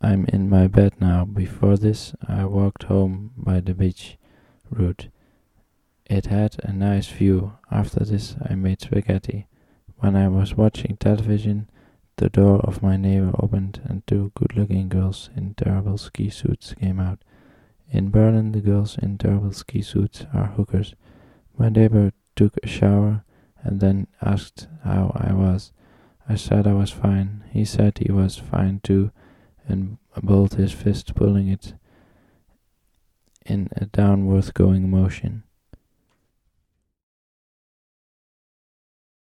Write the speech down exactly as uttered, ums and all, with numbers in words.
I'm in my bed now. Before this, I walked home by the beach route. It had a nice view. After this, I made spaghetti. When I was watching television, the door of my neighbor opened and two good-looking girls in terrible ski suits came out. In Berlin, the girls in terrible ski suits are hookers. My neighbor took a shower and then asked how I was. I said I was fine. He said he was fine too, and balled his fist, pulling it in a downward going motion.